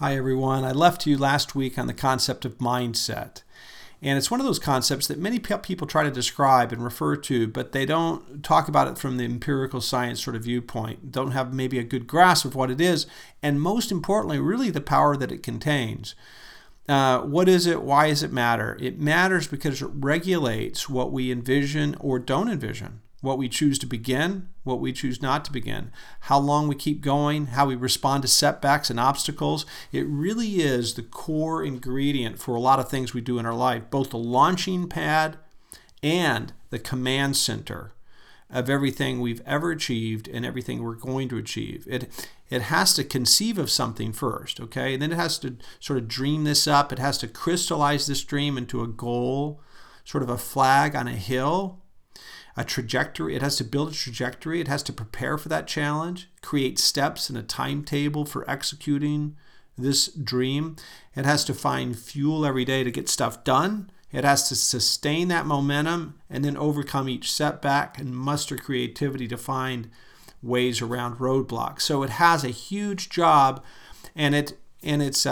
Hi, everyone. I left you last week on the concept of mindset. And it's one of those concepts that many people try to describe and refer to, but they don't talk about it from the empirical science sort of viewpoint, don't have maybe a good grasp of what it is, and most importantly, really the power that it contains. What is it? Why does it matter? It matters because it regulates what we envision or don't envision, what we choose to begin, what we choose not to begin, how long we keep going, how we respond to setbacks and obstacles. It really is the core ingredient for a lot of things we do in our life, both the launching pad and the command center of everything we've ever achieved and everything we're going to achieve. It has to conceive of something first, okay? And then it has to sort of dream this up. It has to crystallize this dream into a goal, sort of a flag on a hill, a trajectory. It has to build a trajectory. It has to prepare for that challenge, create steps and a timetable for executing this dream. It has to find fuel every day to get stuff done. It has to sustain that momentum and then overcome each setback and muster creativity to find ways around roadblocks. So it has a huge job, and it's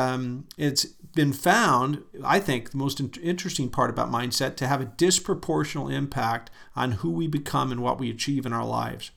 been found, I think, the most interesting part about mindset, to have a disproportional impact on who we become and what we achieve in our lives.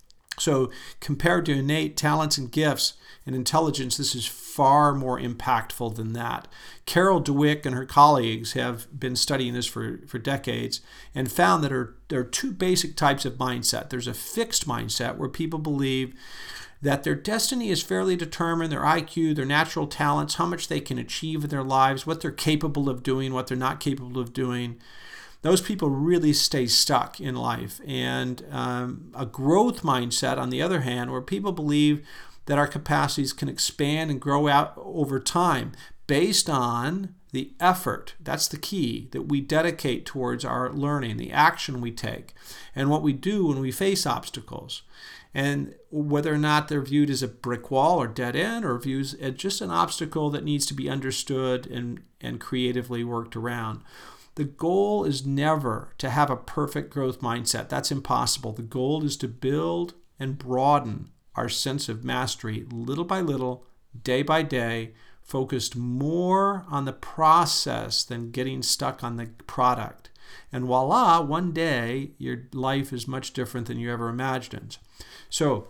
So compared to innate talents and gifts and intelligence, this is far more impactful than that. Carol Dweck and her colleagues have been studying this for decades and found that there are two basic types of mindset. There's a fixed mindset where people believe that their destiny is fairly determined, their IQ, their natural talents, how much they can achieve in their lives, what they're capable of doing, what they're not capable of doing. Those people really stay stuck in life. And a growth mindset, on the other hand, where people believe that our capacities can expand and grow out over time based on the effort, that's the key, that we dedicate towards our learning, the action we take, and what we do when we face obstacles. And whether or not they're viewed as a brick wall or dead end, or viewed as just an obstacle that needs to be understood and creatively worked around. The goal is never to have a perfect growth mindset. That's impossible. The goal is to build and broaden our sense of mastery little by little, day by day, focused more on the process than getting stuck on the product. And voila, one day your life is much different than you ever imagined. So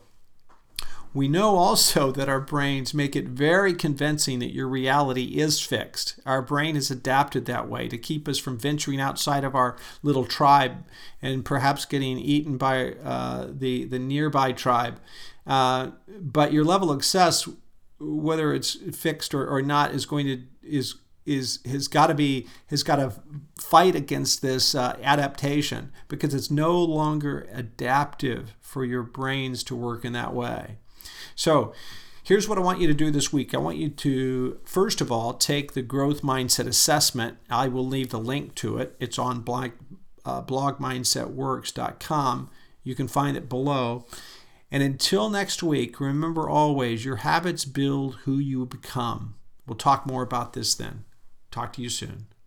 we know also that our brains make it very convincing that your reality is fixed. Our brain is adapted that way to keep us from venturing outside of our little tribe and perhaps getting eaten by the nearby tribe. But your level of success, whether it's fixed or not, has got to fight against this adaptation, because it's no longer adaptive for your brains to work in that way. So here's what I want you to do this week. I want you to, first of all, take the growth mindset assessment. I will leave the link to it. It's on blogmindsetworks.com. You can find it below. And until next week, remember always, your habits build who you become. We'll talk more about this then. Talk to you soon.